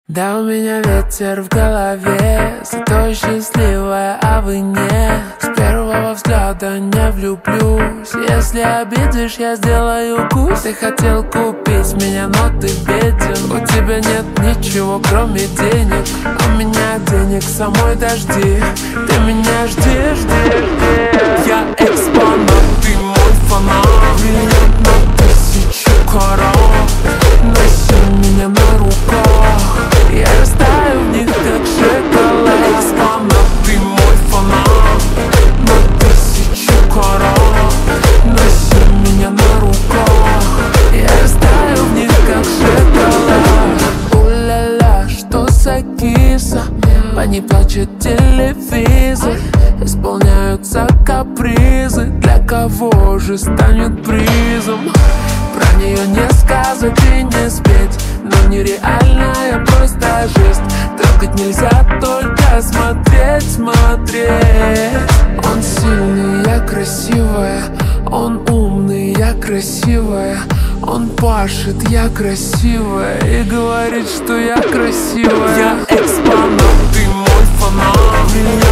Да, у меня ветер в голове, зато счастливая, а вы нет. С первого взгляда не влюблюсь. Если обидишь, я сделаю укус. Ты хотел купить меня, но ты беден. У тебя нет ничего, кроме денег. А у меня денег самой дожди. Ты меня жди, жди, жди. Я экспонат, ты мой фанат. Бриллиант на 1000 карат. Носи меня на руках, я растаю в них, как шоколад. Экспонат, ты мой фанат. На 1000 карат. Носи меня на руках, я растаю в них, как шоколад. У-ля-ля, что за киса? По ней плачет телевизор. Исполняются капризы. Для кого же станет призом? Про нее не сказать и не спеть, но нереальная просто жесть. Трогать нельзя, только смотреть, смотреть. Он сильный, я красивая. Он умный, я красивая. Он пашет, я красивая. И говорит, что я красивая. Я экспонат, ты мой фанат.